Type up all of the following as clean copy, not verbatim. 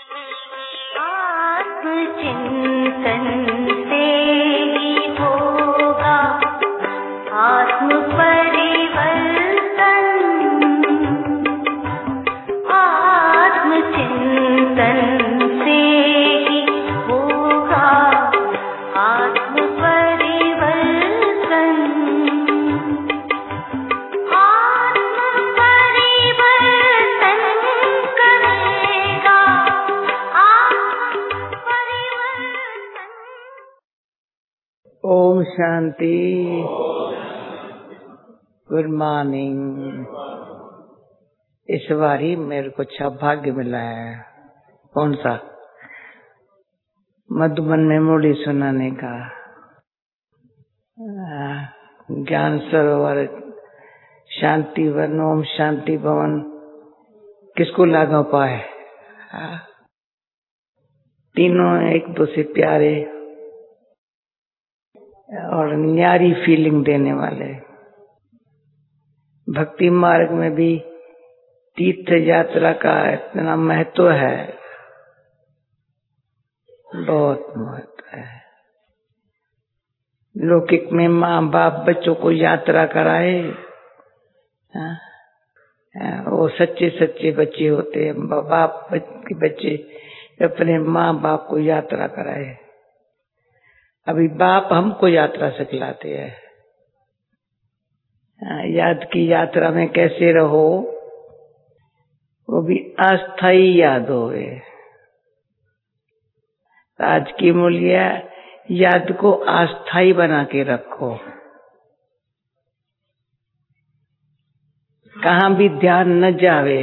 आत्मचिंतन से ही होगा आत्म परिवर्तन। आत्मचिंतन से ही होगा आत्म परिवर्तन। आत्म परिवर्तन करेगा आत्म परिवर्तन। ओम शांति। Good morning. इस बारी मेरे को अच्छा भाग्य मिला है। कौन सा? मधुबन में मुरली सुनाने का। ज्ञान सरोवर, शांति वन, ओम शांति भवन। किसको लागा पाए? तीनों एक दो से प्यारे और न्यारी फीलिंग देने वाले। भक्ति मार्ग में भी तीर्थ यात्रा का इतना महत्व है, बहुत महत्व है। लौकिक में माँ बाप बच्चों को यात्रा कराए, वो सच्चे सच्चे बच्चे होते हैं। बाप के बच्चे अपने माँ बाप को यात्रा कराए। अभी बाप हमको यात्रा सिखलाते हैं। याद की यात्रा में कैसे रहो, वो भी अस्थाई याद होवे। आज की मूल्य याद को अस्थाई बना के रखो। कहाँ भी ध्यान न जावे।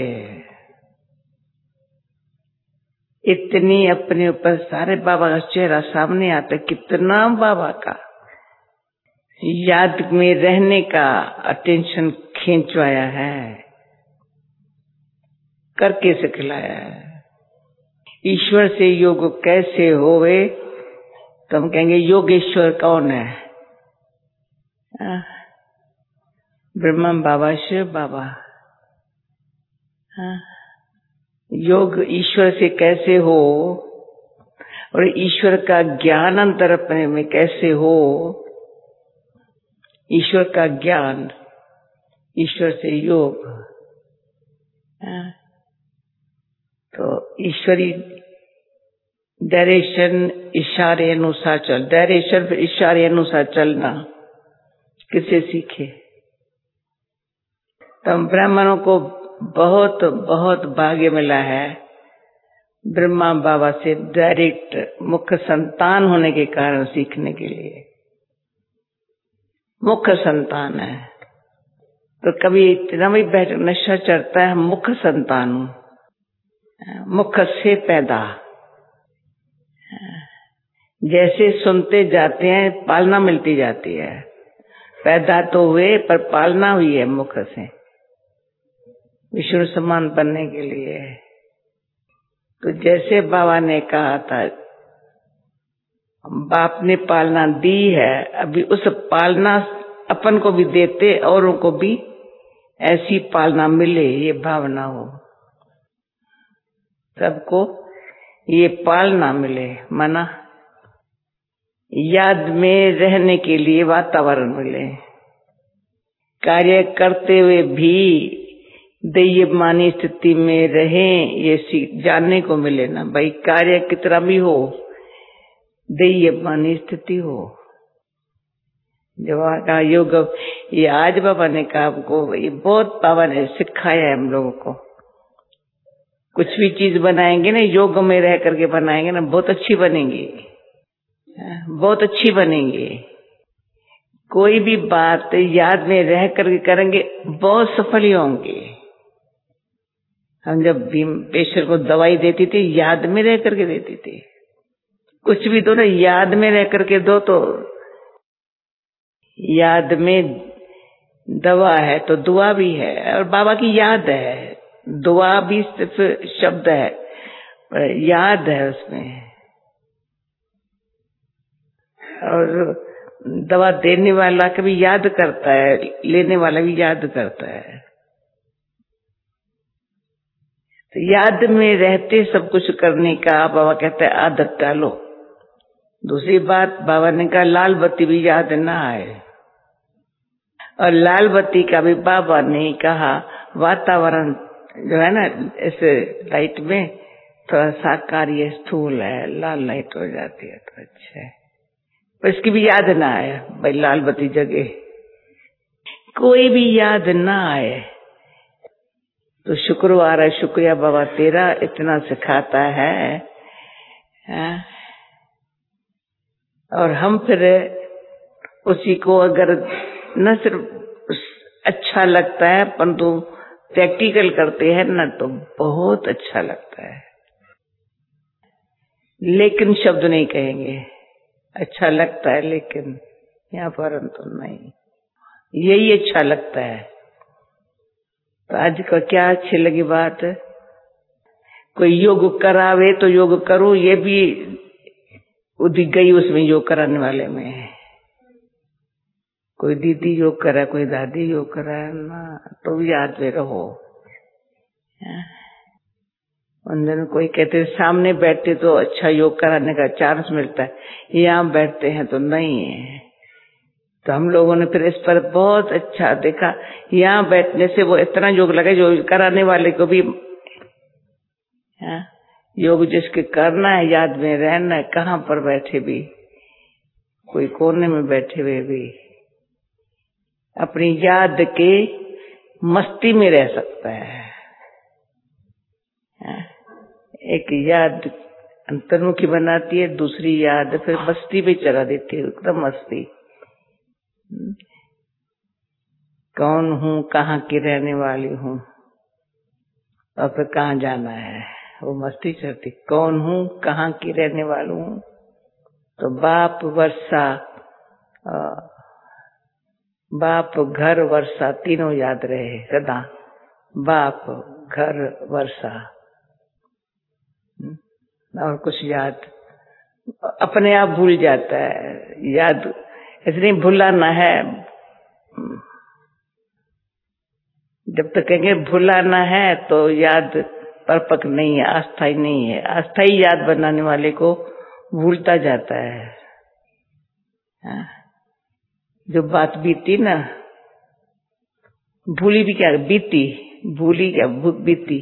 इतनी अपने ऊपर सारे बाबा का चेहरा सामने आता, कितना बाबा का याद में रहने का अटेंशन खींचवाया है, करके सिखलाया है। ईश्वर से योग कैसे होवे, तो हम कहेंगे योगेश्वर कौन है? ब्रह्मा बाबा, शिव बाबा। योग ईश्वर से कैसे हो और ईश्वर का ज्ञान अंतर अपने में कैसे हो। ईश्वर का ज्ञान, ईश्वर से योग। तो ईश्वरी डायरेक्शन इशारे अनुसार चल, डायरेक्शन फिर इशारे अनुसार चलना किसे सीखे। तो ब्राह्मणों को बहुत बहुत भाग्य मिला है ब्रह्मा बाबा से डायरेक्ट मुख्य संतान होने के कारण सीखने के लिए। मुख्य संतान है तो कभी इतना भी बैठ नशा चढ़ता है। मुख्य संतान हूं, मुख्य से पैदा। जैसे सुनते जाते हैं पालना मिलती जाती है। पैदा तो हुए पर पालना हुई है मुख्य से, विष्णु समान बनने के लिए। तो जैसे बाबा ने कहा था, बाप ने पालना दी है, अभी उस पालना अपन को भी देते, औरों को भी ऐसी पालना मिले, ये भावना हो। सबको ये पालना मिले, माना याद में रहने के लिए वातावरण मिले। कार्य करते हुए भी दैयमानी स्थिति में रहें, ये जानने को मिले ना भाई। कार्य कितना भी हो, दैयमानी स्थिति हो। जब का योग, ये आज बाबा ने कहा आपको, ये बहुत बाबा ने सिखाया है हम लोगों को। कुछ भी चीज बनाएंगे ना, योग में रह करके बनाएंगे ना, बहुत अच्छी बनेंगी, बहुत अच्छी बनेंगी। कोई भी बात याद में रह करके करेंगे, बहुत सफल होंगे। हम जब पेशेंट को दवाई देती थी, याद में रह करके देती थी। कुछ भी दो ना, याद में रह करके दो, तो याद में दवा है तो दुआ भी है, और बाबा की याद है। दुआ भी सिर्फ शब्द है, पर याद है उसमें। और दवा देने वाला कभी याद करता है, लेने वाला भी याद करता है। तो याद में रहते सब कुछ करने का बाबा कहते हैं आदत डालो। दूसरी बात बाबा ने कहा लाल बत्ती भी याद ना आए, और लाल बत्ती का भी बाबा ने कहा वातावरण जो है ना ऐसे लाइट में थोड़ा साकार स्थूल है, लाल लाइट हो जाती है तो अच्छा है, पर इसकी भी याद ना आए भाई लाल बत्ती जगे, कोई भी याद ना आए तो शुक्रवार है, शुक्रिया बाबा तेरा इतना सिखाता है, और हम फिर उसी को अगर न सिर्फ अच्छा लगता है परंतु प्रैक्टिकल करते हैं ना तो बहुत अच्छा लगता है। लेकिन शब्द नहीं कहेंगे, अच्छा लगता है लेकिन यहाँ परंतु नहीं, यही अच्छा लगता है। तो आज का क्या अच्छी लगी बात, कोई योग करावे तो योग करो, ये भी उदी गई उसमें योग कराने वाले में, कोई दीदी योग करा, कोई दादी योग करा ना, तो भी याद में रहो। अंदर कोई कहते सामने बैठते तो अच्छा योग कराने का चांस मिलता है, यहाँ बैठते हैं तो नहीं है। तो हम लोगों ने फिर इस पर बहुत अच्छा देखा, यहाँ बैठने से वो इतना योग लगा जो कराने वाले को भी योग जिसके करना है, याद में रहना है, कहाँ पर बैठे भी, कोई कोने में बैठे हुए भी अपनी याद के मस्ती में रह सकता है। एक याद अंतर्मुखी बनाती है, दूसरी याद फिर मस्ती में चला देती है, एकदम मस्ती। कौन हूँ, कहाँ की रहने वाली हूँ और फिर कहाँ जाना है, वो मस्ती चलती। कौन हूँ, कहाँ की रहने वाली हूँ, तो बाप वर्षा, बाप घर वर्षा तीनों याद रहे सदा, बाप घर वर्षा, और कुछ याद अपने आप भूल जाता है। याद इसलिए भुलाना है, जब तक कहेंगे भुलाना है तो याद परपक नहीं है, अस्थाई नहीं है। अस्थाई याद बनाने वाले को भूलता जाता है। जो बात बीती ना, भूली भी क्या, बीती, भूली क्या, बीती।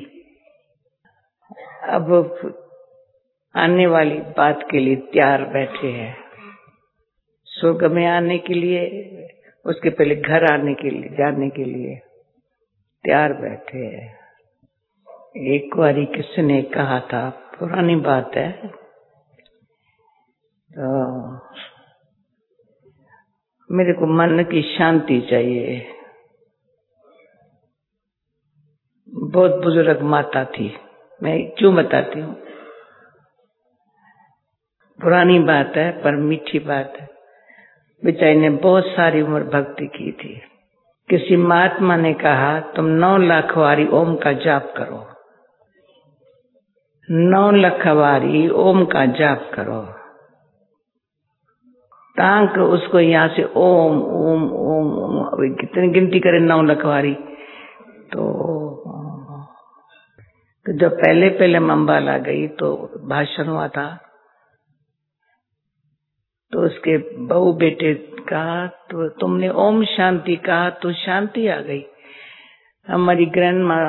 अब आने वाली बात के लिए तैयार बैठे हैं, स्वर्ग में आने के लिए, उसके पहले घर आने के लिए, जाने के लिए तैयार बैठे हैं। एक बारी किसी ने कहा था, पुरानी बात है, तो मेरे को मन की शांति चाहिए। बहुत बुजुर्ग माता थी, मैं क्यों बताती हूँ, पुरानी बात है पर मीठी बात है। बेचारी ने बहुत सारी उम्र भक्ति की थी। किसी महात्मा ने कहा तुम 9 लाख बारी ओम का जाप करो, 9 लाख बारी ओम का जाप करो, ताक उसको यहाँ से ओम ओम ओम ओम कितनी गिनती करे 9 लाख बारी। तो जब पहले अम्बाला गई तो भाषण हुआ था, तो उसके बहू बेटे कहा तो तुमने ओम शांति कहा तो शांति आ गई। हमारी ग्रैंड माँ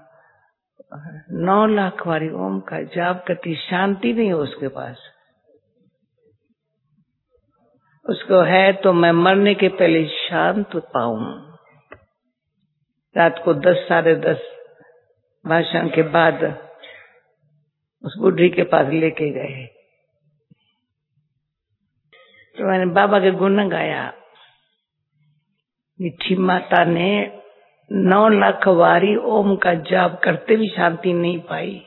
9 लाख बारी ओम का जाप करती, शांति नहीं है उसके पास। उसको है तो मैं मरने के पहले शांत पाऊं। रात को 10 साढ़े 10 भाषण के बाद उस बुढ़ी के पास लेके गए, तो मैंने बाबा के गुण गाया। मीठी माता ने 9 लाख बारी ओम का जाप करते भी शांति नहीं पाई,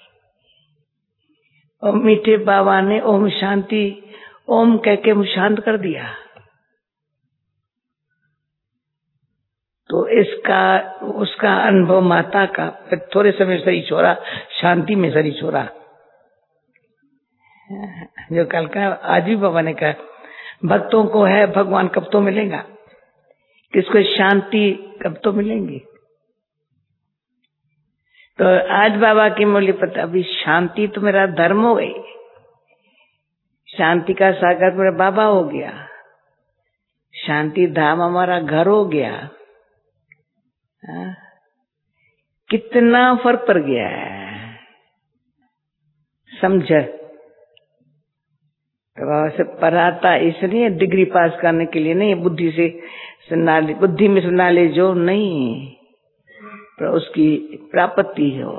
और मीठे बाबा ने ओम शांति ओम कह के शांत कर दिया। तो इसका उसका अनुभव माता का, फिर थोड़े समय शरीर छोड़ा, शांति में शरीर छोड़ा। जो कल का आज भी बाबा ने कहा, भक्तों को है भगवान कब तो मिलेगा, किसको शांति कब तो मिलेंगी। तो आज बाबा की मुरली पता, अभी शांति तो मेरा धर्म हो गई, शांति का सागर मेरा बाबा हो गया, शांति धाम हमारा घर हो गया। कितना फर्क पड़ गया है, समझ। तो बाबा से पढ़ाता इसलिए डिग्री पास करने के लिए नहीं, बुद्धि से बुद्धि में नॉलेज जो नहीं, पर उसकी प्राप्ति हो,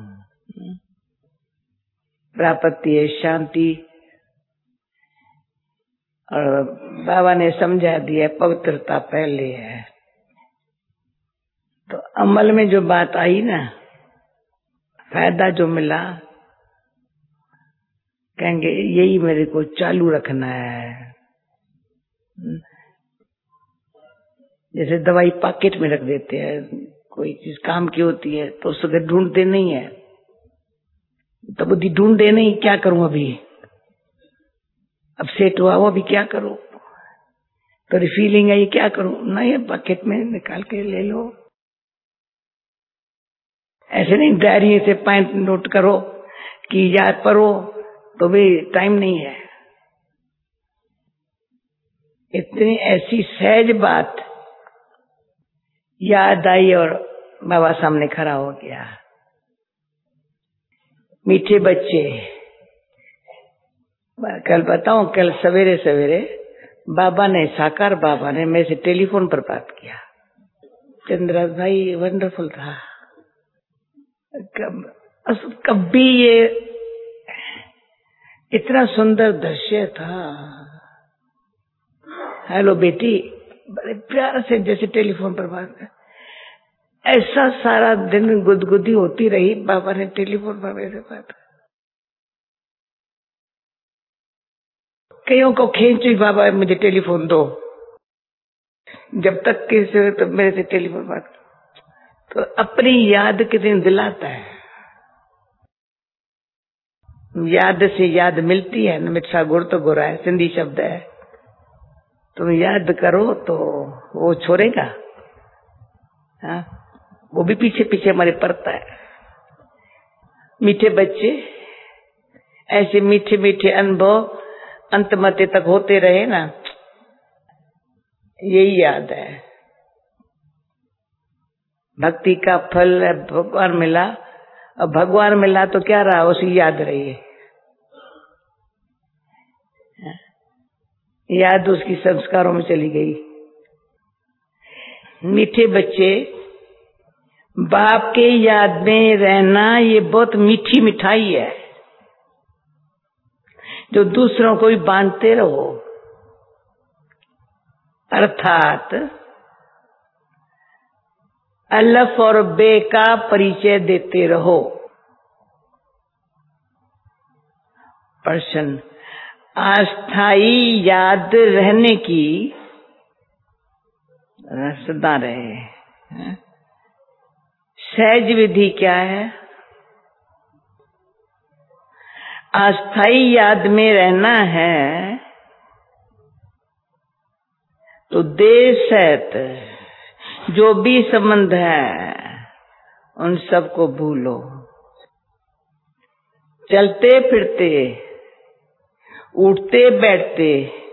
प्राप्ति है शांति। और बाबा ने समझा दिया पवित्रता पहले है। तो अमल में जो बात आई ना, फायदा जो मिला, कहेंगे यही मेरे को चालू रखना है। जैसे दवाई पॉकेट में रख देते हैं, कोई चीज काम की होती है तो उसको ढूंढते नहीं है, तो बुद्धि ढूंढते नहीं, क्या करूं अभी, अब सेट हुआ वो अभी क्या करूं, तो फीलिंग है ये क्या करूं, नहीं पॉकेट में निकाल के ले लो। ऐसे नहीं डायरी से पॉइंट नोट करो कि याद पढ़ो, तो भी टाइम नहीं है। इतनी ऐसी सहज बात याद आई और बाबा सामने खड़ा हो गया। मीठे बच्चे, कल बताऊं, कल सवेरे सवेरे बाबा ने, साकार बाबा ने मेरे से टेलीफोन पर बात किया। चंद्रराज भाई वंडरफुल था, कभी ये इतना सुंदर दृश्य था। हेलो बेटी, बड़े प्यार से जैसे टेलीफोन पर बात कर, ऐसा सारा दिन गुदगुदी होती रही। बाबा ने टेलीफोन पर मेरे से बात, कईयों को खींच हुई, बाबा मुझे टेलीफोन दो, जब तक किसी तो मेरे से टेलीफोन बात। तो अपनी याद किसी दिन दिलाता है, याद से याद मिलती है न, मिठा गुड़ तो गुरा है, सिंधी शब्द है। तुम याद करो तो वो छोड़ेगा, हाँ, वो भी पीछे पीछे हमारे पड़ता है। मीठे बच्चे, ऐसे मीठे मीठे अनुभव अंत मते तक होते रहे ना, यही याद है। भक्ति का फल भगवान मिला, और भगवान मिला तो क्या रहा, उसी याद रही है। याद उसकी संस्कारों में चली गई। मीठे बच्चे, बाप के याद में रहना ये बहुत मीठी मिठाई है, जो दूसरों को भी बांटते रहो, अर्थात अलफ और बे का परिचय देते रहो। प्रश्न, अस्थायी याद रहने की सदा रहे, सहज विधि क्या है? अस्थायी याद में रहना है तो देश सहित जो भी संबंध है उन सबको भूलो। चलते फिरते, उठते बैठते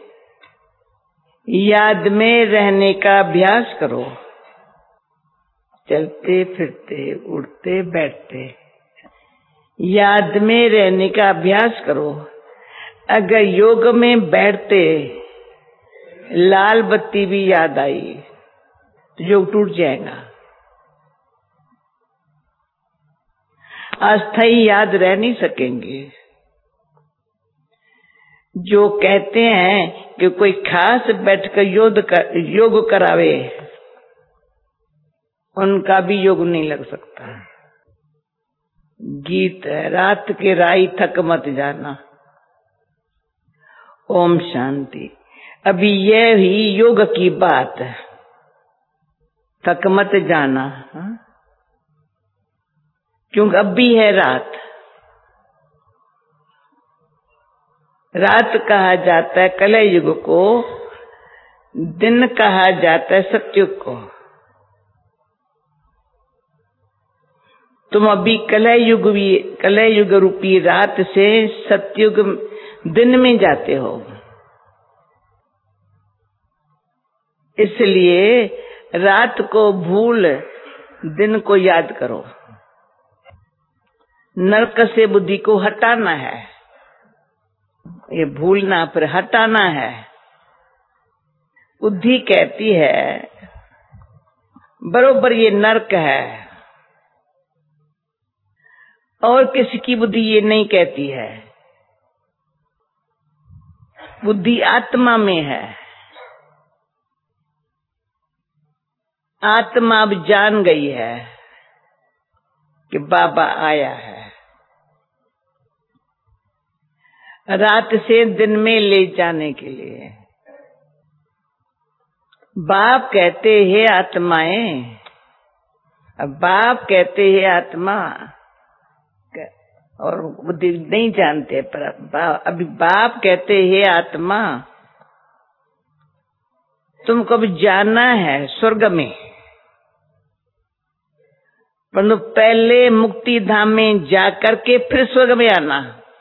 याद में रहने का अभ्यास करो। चलते फिरते, उठते बैठते याद में रहने का अभ्यास करो। अगर योग में बैठते लाल बत्ती भी याद आई तो योग टूट जाएगा। अस्थायी याद रह नहीं सकेंगे। जो कहते हैं कि कोई खास बैठकर योग करावे, उनका भी योग नहीं लग सकता। गीत है, रात के राई थक मत जाना। ओम शांति। अभी यह ही योग की बात है, थक मत जाना, क्योंकि अब भी है रात। रात कहा जाता है कलयुग को, दिन कहा जाता है सत्युग को। तुम अभी कलह युग रूपी रात से सतयुग दिन में जाते हो, इसलिए रात को भूल दिन को याद करो। नरक से बुद्धि को हटाना है, ये भूलना पर हटाना है। बुद्धि कहती है बरोबर ये नरक है, और किसी की बुद्धि ये नहीं कहती है। बुद्धि आत्मा में है। आत्मा अब जान गई है कि बाबा आया है, रात से दिन में ले जाने के लिए। बाप कहते हैं आत्माएं, अब बाप कहते हैं आत्मा, और बुद्धि नहीं जानते, पर अभी बाप कहते हैं आत्मा तुमको भी जाना है स्वर्ग में, परंतु पहले मुक्ति धाम में जाकर के फिर स्वर्ग में आना।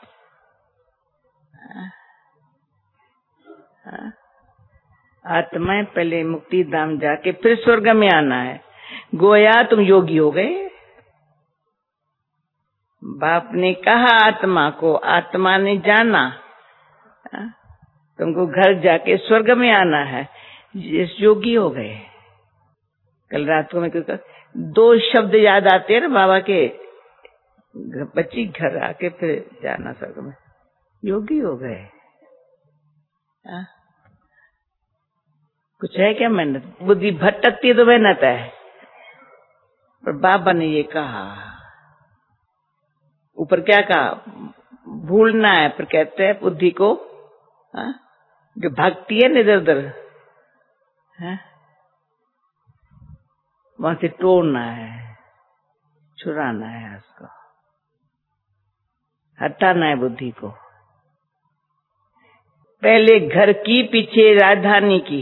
आत्माएं पहले मुक्ति धाम जाके फिर स्वर्ग में आना है। गोया तुम योगी हो गए। बाप ने कहा आत्मा को, आत्मा ने जाना तुमको घर जाके स्वर्ग में आना है, जिस योगी हो गए। कल रात को मैं दो शब्द याद आते हैं ना बाबा के, बच्ची घर आके फिर जाना स्वर्ग में, योगी हो गए। कुछ है क्या मेहनत? बुद्धि भटकती है तो मेहनत है, पर बाबा ने ये कहा, ऊपर क्या कहा, भूलना है, पर कहते हैं बुद्धि को जो भागती है ना इधर उधर, वहां से तोड़ना है, छुड़ाना है, उसको हटाना है बुद्धि को। पहले घर की, पीछे राजधानी की,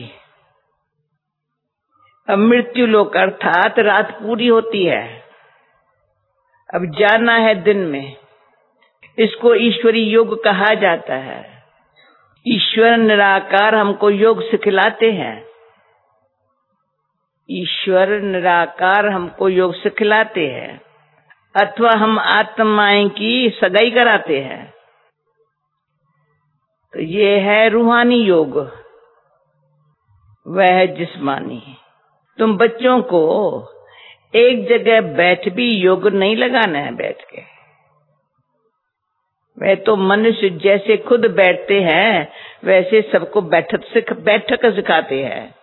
अब मृत्यु लोक अर्थात रात पूरी होती है, अब जाना है दिन में। इसको ईश्वरी योग कहा जाता है। ईश्वर निराकार हमको योग सिखलाते हैं। ईश्वर निराकार हमको योग सिखलाते हैं, अथवा हम आत्माएं की सगाई कराते हैं। तो ये है रूहानी योग, वह है जिस्मानी। तुम बच्चों को एक जगह बैठ भी योग नहीं लगाना है बैठ के। वह तो मनुष्य जैसे खुद बैठते हैं वैसे सबको बैठक सिखाते हैं।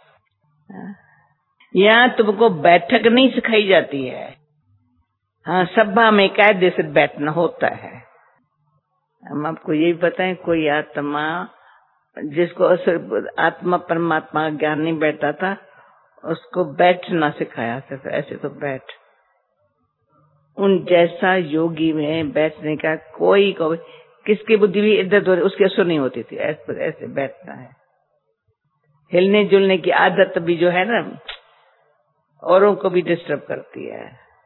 यहाँ तुमको बैठक नहीं सिखाई जाती है। हाँ, सभा में कायदे से बैठना होता है। हम आपको यही बताएं, कोई आत्मा जिसको आत्मा परमात्मा का ज्ञान नहीं बैठता था, उसको बैठना सिखाया सिर्फ, ऐसे तो बैठ। उन जैसा योगी में बैठने का कोई किसकी बुद्धि भी इधर उधर उसकी असर नहीं होती थी। ऐसे बैठना है। हिलने जुलने की आदत भी जो है ना, औरों को भी डिस्टर्ब करती है।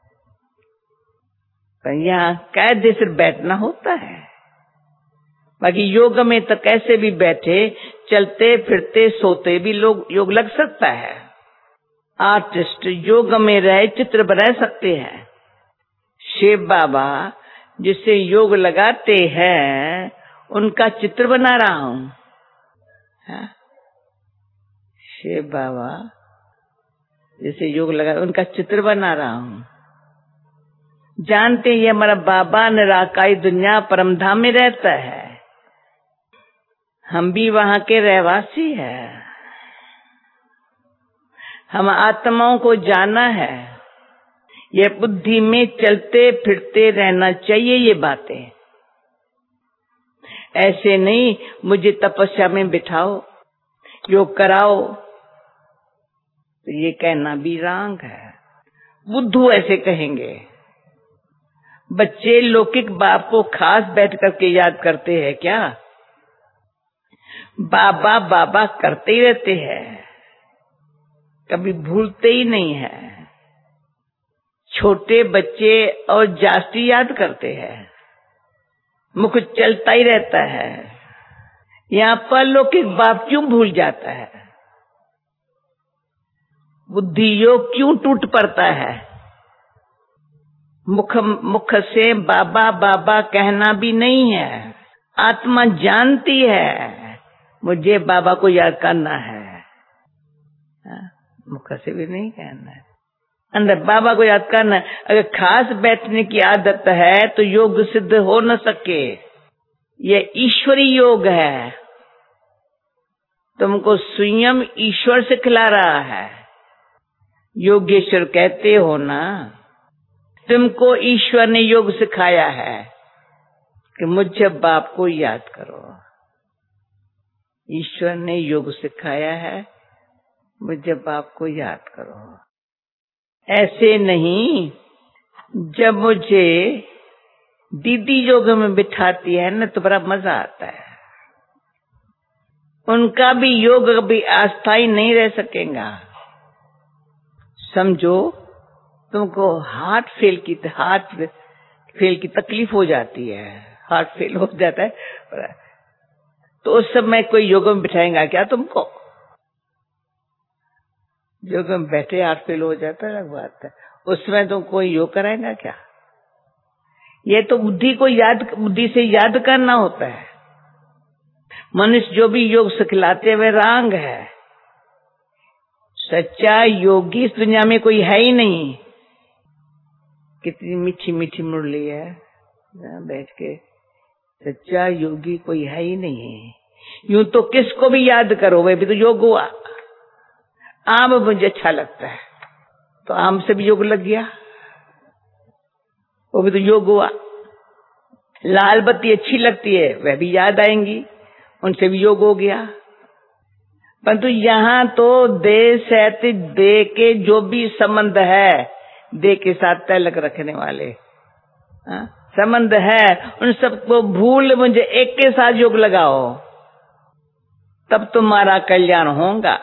पर यहाँ कायदे से बैठना होता है। बाकी योग में तो कैसे भी बैठे, चलते फिरते सोते भी लोग योग लग सकता है। आर्टिस्ट योग में रहे चित्र बना सकते हैं। शिव बाबा जिसे योग लगाते हैं उनका चित्र बना रहा हूँ। शिव बाबा जिसे योग लगा उनका चित्र बना रहा हूँ। जानते ये हमारा बाबा निराकारी दुनिया परम धाम में रहता है, हम भी वहां के रहवासी हैं। हम आत्माओं को जाना है, ये बुद्धि में चलते फिरते रहना चाहिए। ये बातें ऐसे नहीं मुझे तपस्या में बिठाओ, योग कराओ, तो ये कहना भी रॉन्ग है। बुद्धू ऐसे कहेंगे। बच्चे लौकिक बाप को खास बैठ करके याद करते हैं क्या? बाबा बाबा करते ही रहते हैं, कभी भूलते ही नहीं है। छोटे बच्चे और जास्ती याद करते हैं, मुख चलता ही रहता है। यहाँ पर लौकिक बात क्यों भूल जाता है? बुद्धि योग क्यों टूट पड़ता है? मुख से बाबा बाबा कहना भी नहीं है। आत्मा जानती है मुझे बाबा को याद करना है, मुख से भी नहीं कहना है, अंदर बाबा को याद करना है। अगर खास बैठने की आदत है तो योग सिद्ध हो न सके। यह ईश्वरी योग है, तुमको स्वयं ईश्वर सिखला रहा है। योगेश्वर कहते हो ना, तुमको ईश्वर ने योग सिखाया है कि मुझे बाप को याद करो। ईश्वर ने योग सिखाया है, मुझे बाप को याद करो। ऐसे नहीं, जब मुझे दीदी योग में बिठाती है ना तो बड़ा मजा आता है। उनका भी योग कभी अस्थायी नहीं रह सकेगा। समझो तुमको हार्ट फेल की तकलीफ हो जाती है, हार्ट फेल हो जाता है, तो उस समय कोई योग में बिठाएगा क्या तुमको? योग में बैठे हार्ट फेल हो जाता है, अलग बात है। उस समय तुम कोई योग कराएगा क्या? ये तो बुद्धि से याद करना होता है। मनुष्य जो भी योग सिखलाते हैं वह रांग है। सच्चा योगी इस दुनिया में कोई है ही नहीं। कितनी मीठी मीठी मुरली है बैठ के, सच्चा योगी कोई है ही नहीं है। यूं तो किसको भी याद करो वह भी तो योग हुआ। आम मुझे अच्छा लगता है तो आम से भी योग लग गया, वो भी तो योग हुआ। लाल बत्ती अच्छी लगती है वह भी याद आएंगी, उनसे भी योग हो गया। परंतु यहाँ तो देह से देह के जो भी संबंध है, देह के साथ तलक रखने वाले संबंध है, उन सबको भूल मुझे एक के साथ योग लगाओ, तब तुम्हारा कल्याण होगा।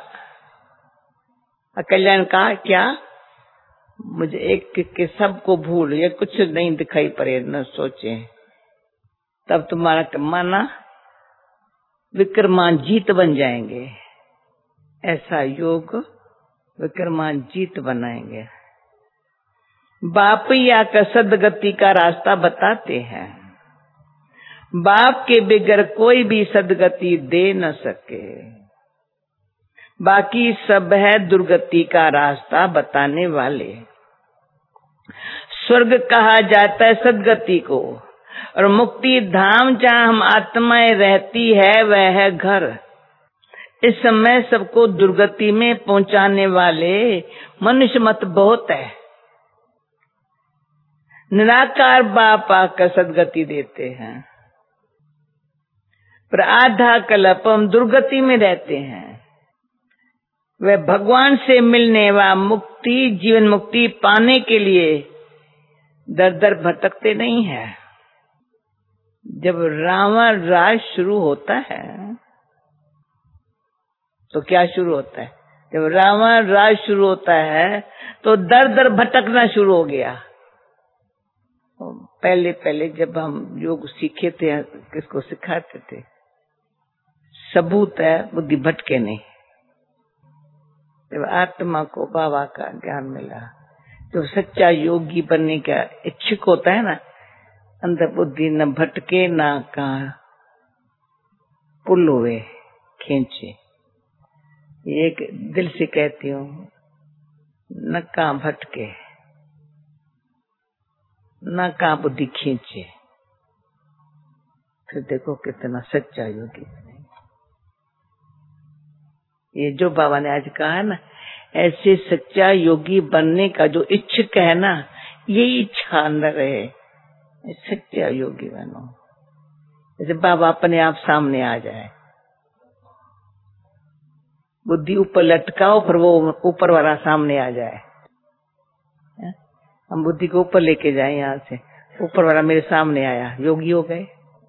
कल्याण का क्या? मुझे एक के सबको भूल, ये कुछ नहीं दिखाई पड़े न सोचे, तब तुम्हारा माना विक्रमांजित बन जाएंगे। ऐसा योग विक्रमांजित बनाएंगे। बाप या का सदगति का रास्ता बताते हैं। बाप के बगैर कोई भी सदगति दे न सके, बाकी सब है दुर्गति का रास्ता बताने वाले। स्वर्ग कहा जाता है सदगति को, और मुक्ति धाम जहाँ हम आत्माएं रहती है वह है घर। इस समय सबको दुर्गति में पहुंचाने वाले मनुष्य मत बहुत है। निराकार बाप आकर सदगति देते हैं, पर आधा कल्प हम दुर्गति में रहते हैं। वह भगवान से मिलने व मुक्ति, जीवन मुक्ति पाने के लिए दर दर भटकते नहीं है। जब रावण राज शुरू होता है तो क्या शुरू होता है? जब रावण राज शुरू होता है तो दर दर भटकना शुरू हो गया। पहले जब हम योग सीखे थे, किसको सिखाते थे? सबूत है बुद्धि भटके नहीं। जब आत्मा को बाबा का ज्ञान मिला, जो सच्चा योगी बनने का इच्छुक होता है ना, अंदर बुद्धि न भटके ना कहाँ पुल हुए खींचे। एक दिल से कहती हूँ, न कहाँ भटके न कहाँ बुद्धि खींचे। फिर देखो कितना सच्चा योगी बने। ये जो बाबा ने आज कहा है ना, ऐसे सच्चा योगी बनने का जो इच्छुक है ना, ये इच्छा अंदर रहे, सच्चा योगी बनो। जैसे बाबा अपने आप सामने आ जाए, बुद्धि ऊपर लटकाओ, फिर वो ऊपर वाला सामने आ जाए। हम बुद्धि को ऊपर लेके जाए, यहाँ से ऊपर वाला मेरे सामने आया, योगी हो गए।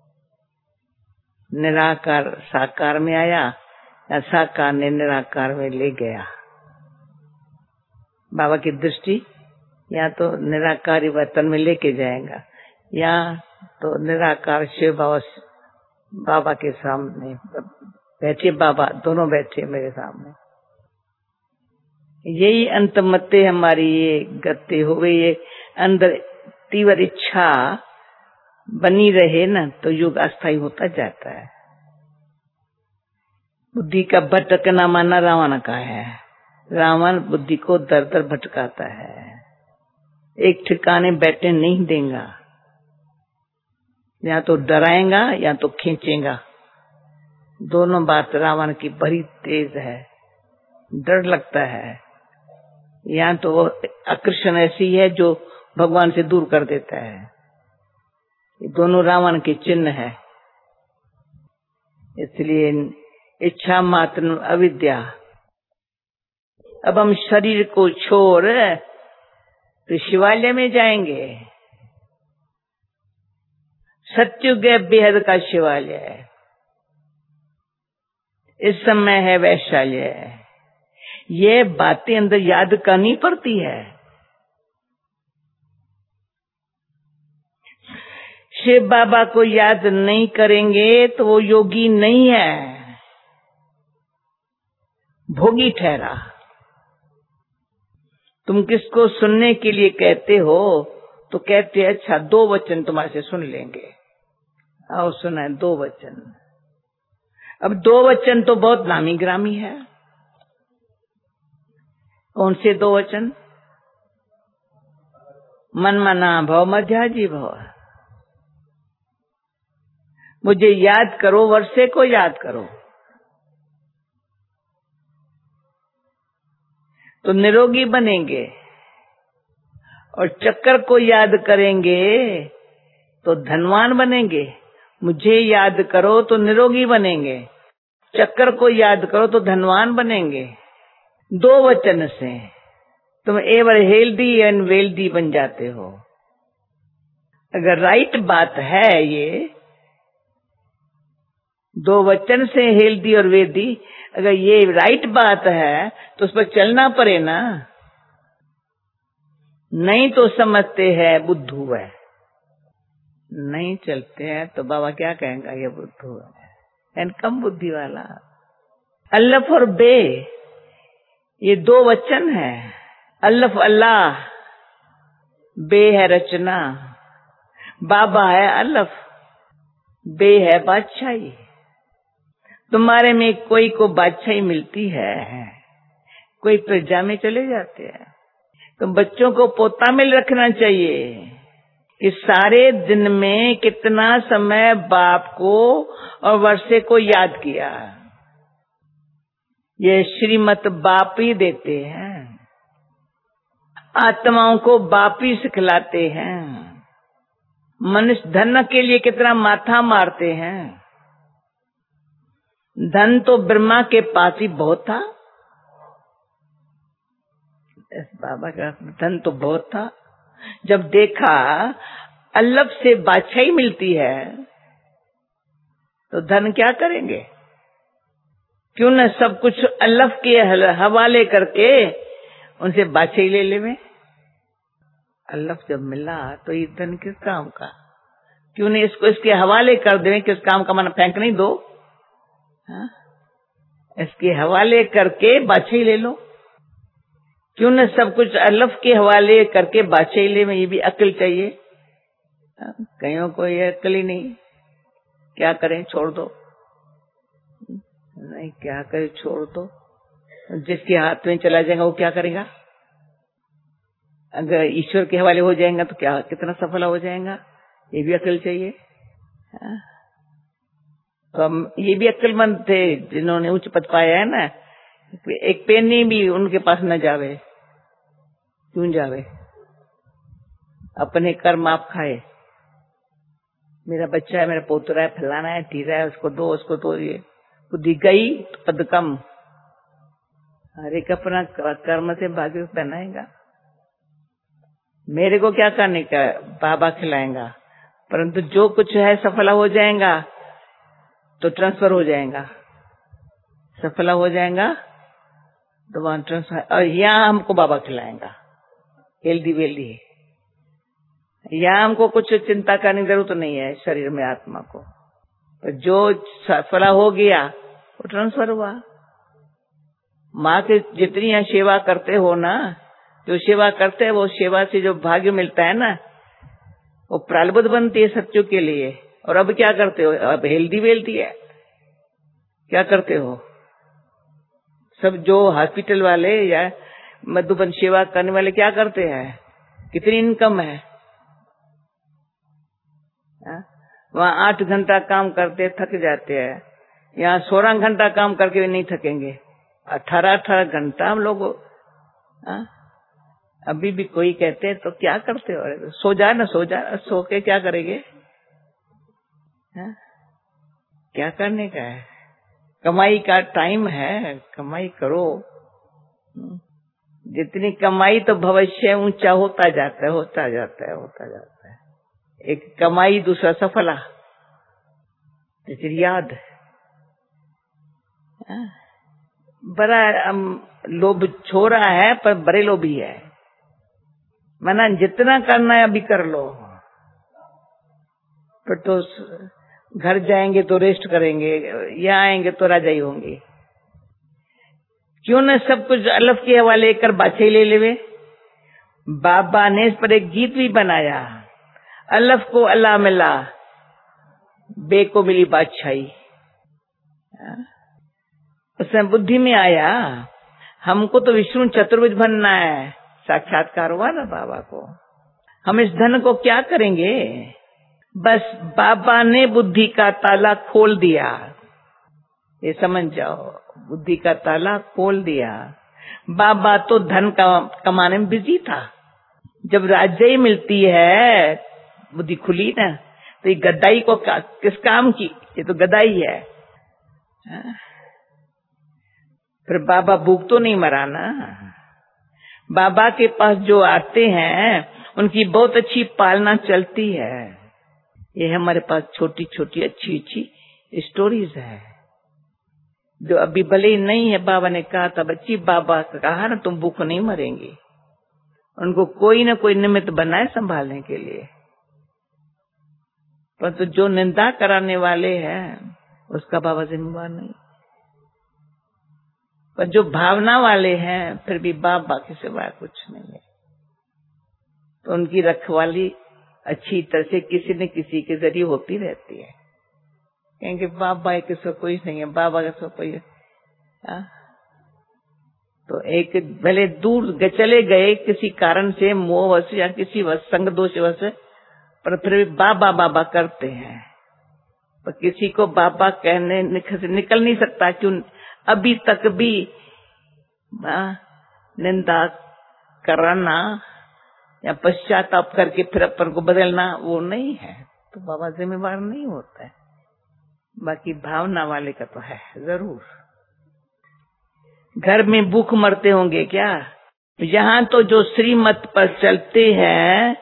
निराकार साकार में आया या साकार ने निराकार में ले गया। बाबा की दृष्टि या तो निराकारी बर्तन में लेके जाएगा, या तो निराकार शिव बाबा के सामने बैठे, बाबा दोनों बैठे मेरे सामने। यही अंतमत्ते हमारी ये गति हो गई, ये अंदर तीव्र इच्छा बनी रहे ना तो युग अस्थायी होता जाता है। बुद्धि का भटकना माना रावण का है। रावण बुद्धि को दर दर भटकाता है, एक ठिकाने बैठे नहीं देगा, या तो डराएगा या तो खींचेगा। दोनों बात रावण की बड़ी तेज है, डर लगता है, या तो आकर्षण ऐसी है जो भगवान से दूर कर देता है। ये दोनों रावण के चिन्ह है। इसलिए इच्छा मात्र अविद्या। अब हम शरीर को छोड़ तो शिवालय में जाएंगे। सत्युग बेहद का शिवालय है, इस समय है वैशाल्य। ये बातें अंदर याद करनी पड़ती है। शिव बाबा को याद नहीं करेंगे तो वो योगी नहीं है, भोगी ठहरा। तुम किसको सुनने के लिए कहते हो तो कहते अच्छा 2 वचन तुम्हारे से सुन लेंगे। आओ सुना 2 वचन। अब 2 वचन तो बहुत नामी ग्रामी है। कौन से 2 वचन? मन मना भव मध्याजी भव। मुझे याद करो, वर्षे को याद करो तो निरोगी बनेंगे, और चक्कर को याद करेंगे तो धनवान बनेंगे। मुझे याद करो तो निरोगी बनेंगे, चक्कर को याद करो तो धनवान बनेंगे। 2 वचन से तुम एवर हेल्दी एंड वेल्दी बन जाते हो। अगर राइट बात है ये 2 वचन से हेल्दी और वेदी, अगर ये राइट बात है तो उस पर चलना पड़े ना। नहीं तो समझते हैं बुद्धू है, नहीं चलते हैं तो बाबा क्या कहेंगे, ये बुद्धू है एंड कम बुद्धि वाला। अल्लाह और बे ये 2 वचन है। अल्लाह अल्लाह, बे है रचना। बाबा है अल्लाह, बे है बादशाही। तुम्हारे में कोई को बादशाही मिलती है, कोई प्रजा में चले जाते हैं। तो बच्चों को पोता में रखना चाहिए कि सारे दिन में कितना समय बाप को और वर्षे को याद किया। ये श्रीमत बाप ही देते हैं, आत्माओं को बाप ही सिखलाते हैं। मनुष्य धन के लिए कितना माथा मारते हैं। धन तो ब्रह्मा के पास ही बहुत था। इस बाबा का धन तो बहुत था। जब देखा अल्लाह से बादशाही मिलती है तो धन क्या करेंगे? क्यों न सब कुछ अल्लाह के हवाले करके उनसे बादशाही ले लेवे। अल्लाह जब मिला तो ये धन किस काम का? क्यों नहीं इसको इसके हवाले कर दें? किस काम का? मन फेंक नहीं दो, हाँ? इसके हवाले करके बादशाही ले लो। क्यों न सब कुछ अल्लाह के हवाले करके बादशाही ले में, ये भी अक्ल चाहिए। कईयों को ये अक्ल ही नहीं, क्या करें छोड़ दो, नहीं क्या करें छोड़ दो। जिसके हाथ में चला जाएगा वो क्या करेगा? अगर ईश्वर के हवाले हो जाएगा तो क्या कितना सफल हो जाएगा, ये भी अक्ल चाहिए। हाँ? तो हम ये भी अक्लमंद थे जिन्होंने उच्च पद पाया है ना। एक पेनी भी उनके पास न जावे, क्यों जावे? अपने कर्म आप खाए। मेरा बच्चा है, मेरा पोतरा है, फलाना है, तीरा है, उसको दो उसको दो। ये बुद्धि गई तो पद कम। हर एक अपना कर्म से भाग्य बनाएगा। मेरे को क्या करने का? बाबा खिलाएगा। परंतु जो कुछ है सफल हो जाएगा तो ट्रांसफर हो जाएगा, सफल हो जाएगा तो वहां ट्रांसफर, और यहाँ हमको बाबा खिलाएगा। हेल्दी वेल्दी है। यहाँ हमको कुछ चिंता करने की जरूरत नहीं है शरीर में, आत्मा को। तो जो सफला हो गया वो ट्रांसफर हुआ। माँ के जितनी यहाँ सेवा करते हो ना, जो सेवा करते हैं वो सेवा से जो भाग्य मिलता है ना, वो प्रालब्ध बनती है सत्यों के लिए। और अब क्या करते हो? अब हेल्दी वेल्दी है, क्या करते हो? सब जो हॉस्पिटल वाले या मधुबन सेवा करने वाले क्या करते हैं? कितनी इनकम है? वहाँ 8 घंटा काम करते थक जाते हैं, यहाँ 16 घंटा काम करके भी नहीं थकेंगे। 18 घंटा हम लोग। अभी भी कोई कहते हैं तो क्या करते हो? सो जा ना, सो जा। सो के क्या करेंगे? क्या करने का है? कमाई का टाइम है, कमाई करो। जितनी कमाई तो भविष्य ऊंचा होता जाता है, होता जाता है, होता जाता है। एक कमाई, दूसरा सफला, तीसरी याद। बड़ा लोभ छोड़ा है, पर बड़े लोभी है। मना जितना करना है अभी कर लो, फिर तो घर जाएंगे तो रेस्ट करेंगे, यहाँ आएंगे तो राजाई होंगे। क्यों न सब कुछ अल्लाह के हवाले कर बाछे ले लेवे। बाबा ने इस पर एक गीत भी बनाया, अल्लाह को अल्लाह मिला, बे को मिली बादशाही। उसमें बुद्धि में आया हमको तो विष्णु चतुर्भुज बनना है। साक्षात्कार हुआ ना बाबा को। हम इस धन को क्या करेंगे? बस बाबा ने बुद्धि का ताला खोल दिया, ये समझ जाओ। बुद्धि का ताला खोल दिया। बाबा तो धन कमाने में बिजी था। जब राज्य मिलती है, बुद्धि खुली ना, तो ये गद्दाई को किस काम की? ये तो गद्दाई है। फिर बाबा भूख तो नहीं मरा ना। बाबा के पास जो आते हैं उनकी बहुत अच्छी पालना चलती है। ये हमारे पास छोटी छोटी अच्छी अच्छी स्टोरीज है, जो अभी भले ही नहीं है। बाबा ने कहा था, बच्ची, बाबा का कहा ना तुम भूख नहीं मरेंगे। उनको कोई ना कोई निमित्त बनाए संभालने के लिए। परंतु जो निंदा कराने वाले हैं उसका बाबा जिम्मेवार नहीं। पर जो भावना वाले हैं, फिर भी बाबा के सिवा कुछ नहीं है। तो उनकी रखवाली अच्छी तरह से किसी न किसी के जरिए होती रहती है। क्योंकि बाबा के सो कोई नहीं है, बाबा का सो कोई है। तो एक भले दूर चले गए किसी कारण से, मोहवश या किसी वश, संग दोष वश, पर फिर भी बाबा बाबा करते हैं। पर किसी को बाबा कहने निकल नहीं सकता। क्यों? अभी तक भी निंदा करना या पश्चाताप करके फिर अपन को बदलना वो नहीं है। तो बाबा जिम्मेवार नहीं होता है। बाकी भावना वाले का तो है जरूर। घर में भूख मरते होंगे क्या? यहाँ तो जो श्रीमत पर चलते हैं,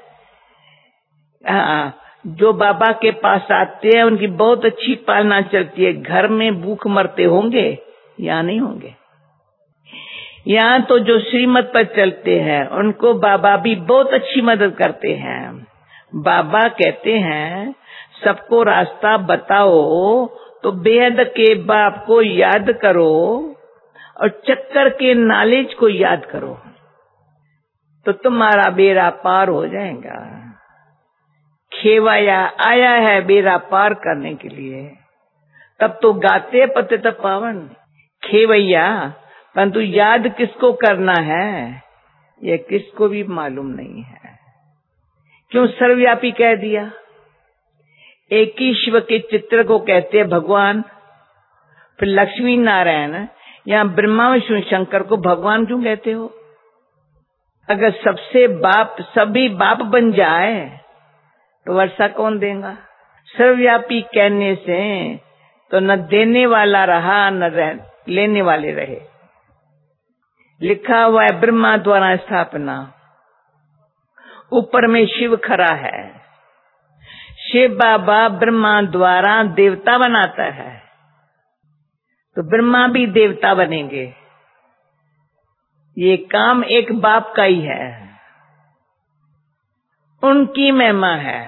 जो बाबा के पास आते हैं, उनकी बहुत अच्छी पालना चलती है। घर में भूख मरते होंगे? यहाँ नहीं होंगे। यहाँ तो जो श्रीमत पर चलते हैं उनको बाबा भी बहुत अच्छी मदद करते हैं। बाबा कहते हैं, सबको रास्ता बताओ तो बेहद के बाप को याद करो और चक्कर के नॉलेज को याद करो, तो तुम्हारा बेड़ा पार हो जाएगा। खेवाया आया है बेड़ा पार करने के लिए, तब तो गाते पतित पावन खेवैया। परंतु याद किसको करना है ये किसको भी मालूम नहीं है। क्यों? सर्वव्यापी कह दिया। एक ही शिव के चित्र को कहते हैं भगवान। फिर लक्ष्मी नारायण, यहाँ ब्रह्मा विष्णु शंकर को भगवान क्यों कहते हो? अगर सबसे बाप, सभी बाप बन जाए तो वर्षा कौन देगा? सर्वव्यापी कहने से तो न देने वाला रहा न लेने वाले रहे। लिखा हुआ है ब्रह्मा द्वारा स्थापना, ऊपर में शिव खड़ा है। शिव बाबा ब्रह्मा द्वारा देवता बनाता है, तो ब्रह्मा भी देवता बनेंगे। ये काम एक बाप का ही है। उनकी महिमा है।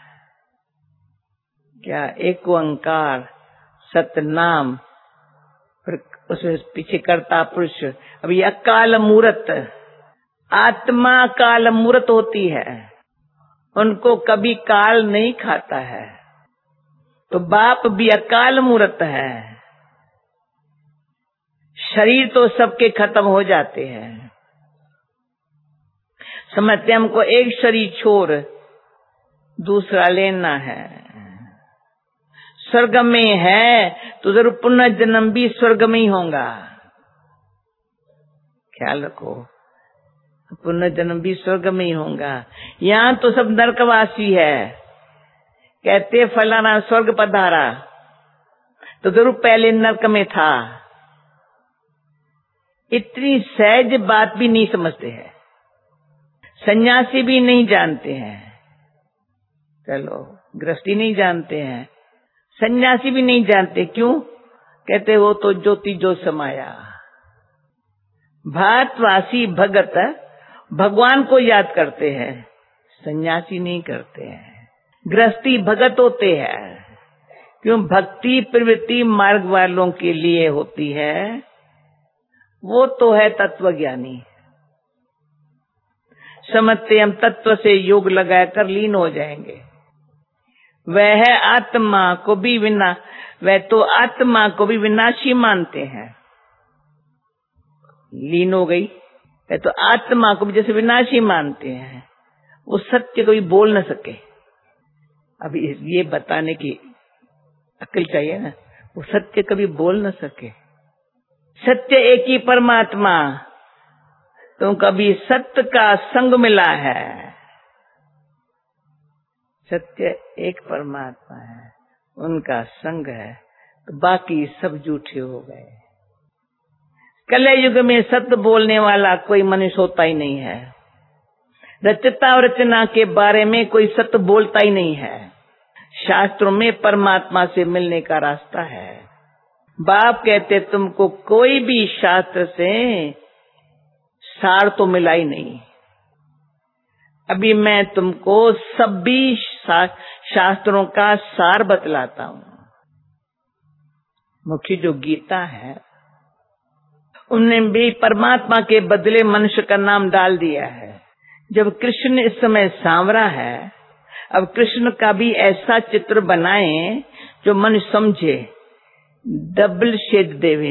क्या? एक ओंकार, सतनाम, फिर उसमें पीछे कर्ता पुरुष। अभी अकाल मूर्त, आत्मा काल मूर्त होती है, उनको कभी काल नहीं खाता है। तो बाप भी अकाल मूर्त है। शरीर तो सबके खत्म हो जाते हैं। समझते हमको एक शरीर छोड़ दूसरा लेना है। स्वर्ग में है तो जरूर पुनर्जन्म भी स्वर्ग में ही होगा। ख्याल रखो, पुनर्जन्म भी स्वर्ग में ही होगा। यहाँ तो सब नरकवासी है। कहते फलाना स्वर्ग पधारा तो जरूर पहले नरक में था। इतनी सहज बात भी नहीं समझते हैं। सन्यासी भी नहीं जानते हैं। चलो, गृहस्थी नहीं जानते हैं, सन्यासी भी नहीं जानते। क्यों? कहते वो तो ज्योति जो समाया। भारतवासी भगत भगवान को याद करते हैं, सन्यासी नहीं करते हैं। गृहस्थी भगत होते हैं। क्यों? भक्ति प्रवृत्ति मार्ग वालों के लिए होती है। वो तो है तत्वज्ञानी। समझते हम तत्व से योग लगाकर लीन हो जाएंगे। वह है आत्मा को भी वह तो आत्मा को भी विनाशी मानते हैं। लीन हो गई, वह तो आत्मा को भी जैसे विनाशी मानते हैं। वो सत्य कभी बोल न सके। अभी ये बताने की अक्ल चाहिए ना। वो सत्य कभी बोल न सके। सत्य एक ही परमात्मा, तो कभी सत्य का संग मिला है। सत्य एक परमात्मा है, उनका संग है, तो बाकी सब झूठे हो गए। कलयुग में सत्य बोलने वाला कोई मनुष्य होता ही नहीं है। रचता और रचना के बारे में कोई सत्य बोलता ही नहीं है। शास्त्रों में परमात्मा से मिलने का रास्ता है। बाप कहते तुमको कोई भी शास्त्र से सार तो मिला ही नहीं। अभी मैं तुमको सभी शास्त्रों का सार बतलाता हूँ। मुख्य जो गीता है, उनने भी परमात्मा के बदले मनुष्य का नाम डाल दिया है। जब कृष्ण इस समय सांवरा है, अब कृष्ण का भी ऐसा चित्र बनाए जो मनुष्य समझे, डबल शेड देवे।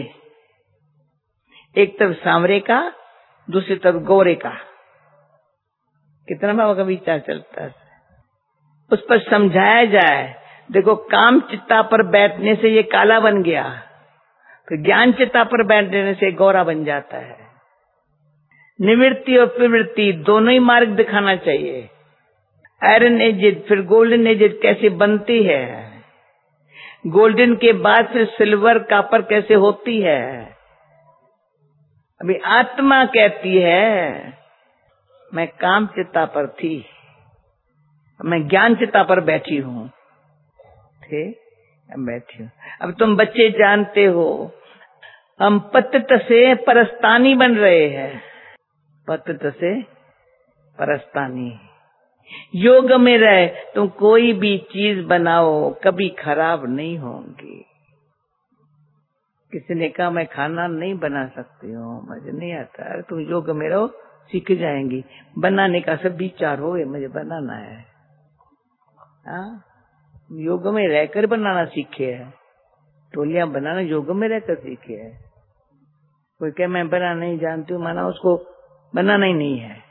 एक तरफ सांवरे का, दूसरी तरफ गोरे का। कितना बाबा का विचार चलता है। उस पर समझाया जाए, देखो काम चित्ता पर बैठने से ये काला बन गया, तो ज्ञान चित्ता पर बैठने से गोरा बन जाता है। निवृत्ति और प्रवृत्ति दोनों ही मार्ग दिखाना चाहिए। आयरन एजेड फिर गोल्डन एजेड कैसे बनती है, गोल्डन के बाद फिर सिल्वर कापर कैसे होती है। अभी आत्मा कहती है मैं काम चित्ता पर थी, मैं ज्ञान चित्ता पर बैठी हूँ। बैठी हूँ। अब तुम बच्चे जानते हो, हम पतित से परस्तानी बन रहे हैं। पतित से परस्तानी। योग में रहे तुम कोई भी चीज बनाओ कभी खराब नहीं होगी। किसी ने कहा मैं खाना नहीं बना सकती हूँ, मुझे नहीं आता। अरे तुम योग में रहो, सीख जाएंगी। बनाने का सब विचार हो, मुझे बनाना है। हाँ, योग में रहकर बनाना सीखे है। टोलियां बनाना योग में रहकर सीखे है। कोई कहे मैं बनाना नहीं जानती हूँ, माना उसको बनाना ही नहीं है।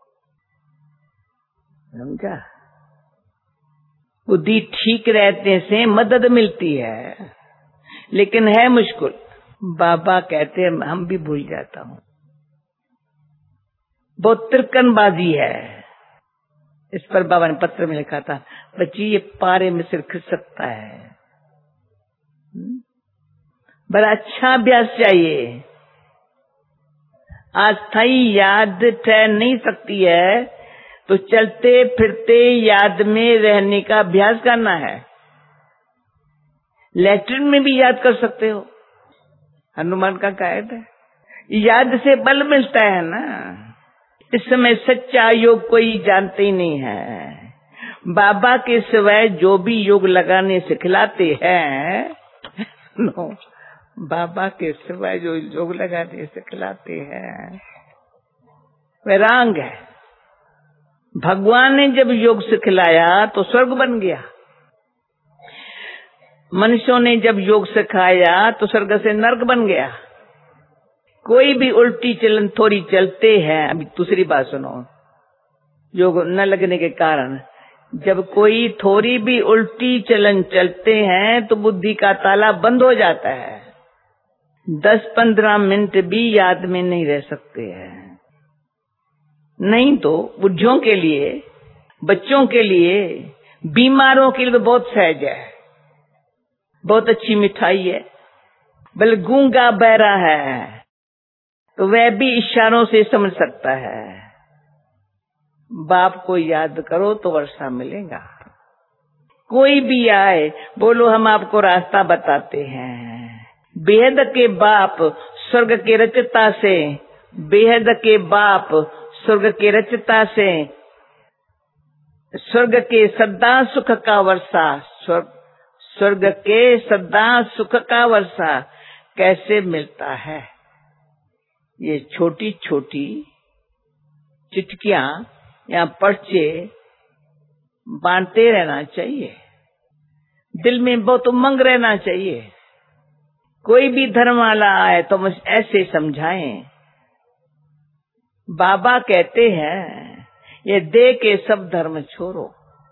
समझा? बुद्धि ठीक रहने से मदद मिलती है, लेकिन है मुश्किल। बाबा कहते हैं हम भी भूल जाता हूँ। बहुत तिरकनबाजी है। इस पर बाबा ने पत्र में लिखा था, बच्ची ये पारे में सिर खिसकता है। बड़ा अच्छा अभ्यास चाहिए। अस्थायी याद ठहर नहीं सकती है, तो चलते फिरते याद में रहने का अभ्यास करना है। लेटरिन में भी याद कर सकते हो। हनुमान का कायद है, याद से बल मिलता है ना। इस समय सच्चा योग कोई जानते ही नहीं है। बाबा के सिवाय जो भी योग लगाने सिखलाते हैं नो, बाबा के सिवाय जो योग लगाने सिखलाते हैं वह रांग है। भगवान ने जब योग सिखलाया तो स्वर्ग बन गया। मनुष्यों ने जब योग सिखाया तो स्वर्ग से नर्क बन गया। कोई भी उल्टी चलन थोड़ी चलते हैं। अभी दूसरी बात सुनो, योग न लगने के कारण जब कोई थोड़ी भी उल्टी चलन चलते हैं तो बुद्धि का ताला बंद हो जाता है। 10-15 मिनट भी याद में नहीं रह सकते हैं। नहीं तो बुढ़ियों के लिए, बच्चों के लिए, बीमारों के लिए तो बहुत सहज है, बहुत अच्छी मिठाई है। बल्कि गूंगा बहरा है तो वह भी इशारों से समझ सकता है। बाप को याद करो तो वर्षा मिलेगा। कोई भी आए बोलो हम आपको रास्ता बताते हैं। बेहद के बाप स्वर्ग के रचता से, बेहद के बाप स्वर्ग के रचता से, स्वर्ग के सदा सुख का वर्षा, स्वर्ग के सदा सुख का वर्षा कैसे मिलता है। ये छोटी छोटी चिटकियां या पर्चे बांटते रहना चाहिए। दिल में बहुत उमंग रहना चाहिए। कोई भी धर्म वाला आए तो मुझे ऐसे समझाएं। बाबा कहते हैं ये दे के सब धर्म छोड़ो,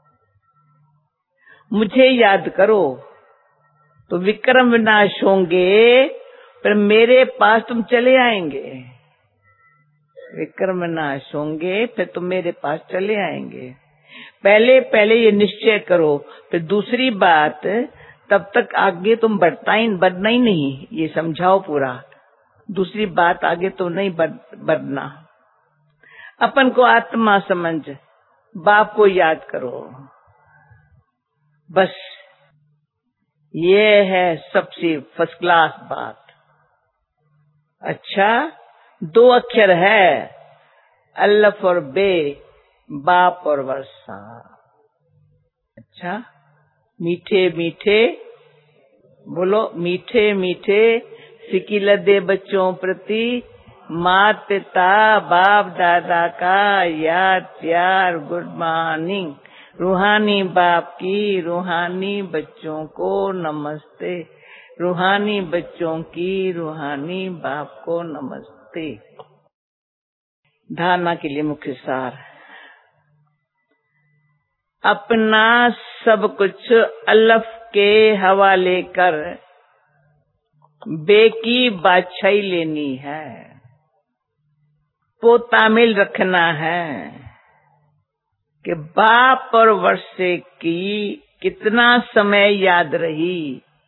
मुझे याद करो तो विक्रम विनाश होंगे, पर मेरे पास तुम चले आएंगे। विक्रम विनाश होंगे फिर तुम मेरे पास चले आएंगे। पहले पहले ये निश्चय करो। फिर दूसरी बात, तब तक आगे तुम बढ़ना ही नहीं, ये समझाओ पूरा। दूसरी बात आगे तो नहीं बढ़ना। अपन को आत्मा समझ, बाप को याद करो, बस ये है सबसे फर्स्ट क्लास बात। अच्छा, 2 अक्षर है, अल्लाह और बे, बाप और वर्षा। अच्छा, मीठे मीठे बोलो, मीठे मीठे सिकिल दे बच्चों प्रति माता पिता बाप दादा का याद प्यार, गुड मॉर्निंग। रूहानी बाप की रूहानी बच्चों को नमस्ते, रूहानी बच्चों की रूहानी बाप को नमस्ते। धारणा के लिए मुख्य सार, अपना सब कुछ अल्लाह के हवाले कर बे की बादशाही लेनी है। पोता मिल रखना है कि बाप और वर्षे की कितना समय याद रही,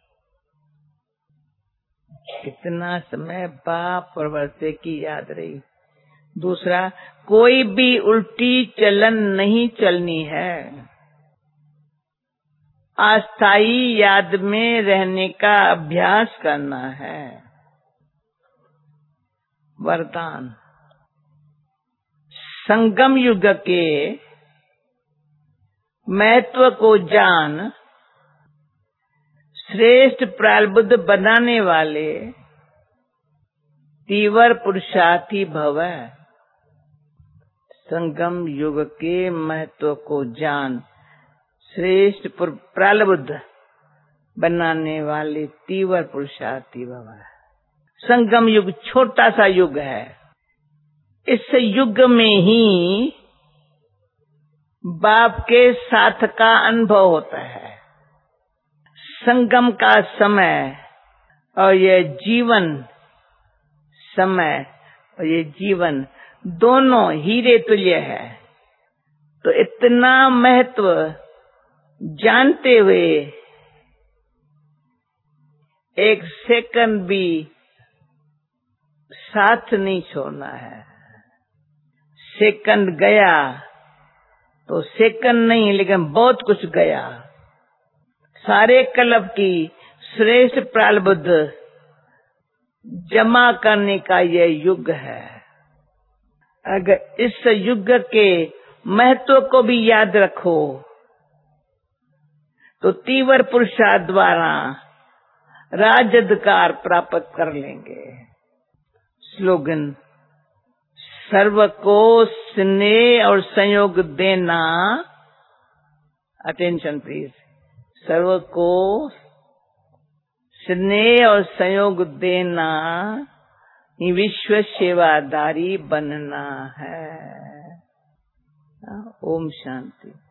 कितना समय बाप और वर्षे की याद रही। दूसरा, कोई भी उल्टी चलन नहीं चलनी है। अस्थायी याद में रहने का अभ्यास करना है। वरदान, संगम युग के महत्व को जान, श्रेष्ठ प्रारब्ध बनाने वाले तीव्र पुरुषार्थी भव। संगम युग के महत्व को जान, श्रेष्ठ प्रारब्ध बनाने वाले तीव्र पुरुषार्थी भव। संगम युग छोटा सा युग है। इस युग में ही बाप के साथ का अनुभव होता है। संगम का समय और यह जीवन, समय और ये जीवन दोनों हीरे तुल्य है। तो इतना महत्व जानते हुए एक सेकंड भी साथ नहीं छोड़ना है। सेकंड गया तो सेकंड नहीं, लेकिन बहुत कुछ गया। सारे कल्प की श्रेष्ठ प्रारब्ध जमा करने का यह युग है। अगर इस युग के महत्व को भी याद रखो तो तीव्र पुरुषार्थ द्वारा राज्याधिकार प्राप्त कर लेंगे। स्लोगन, सर्व को स्नेह और संयोग देना, अटेंशन प्लीज, सर्व को स्नेह और संयोग देना ही विश्व सेवादारी बनना है। ओम शांति।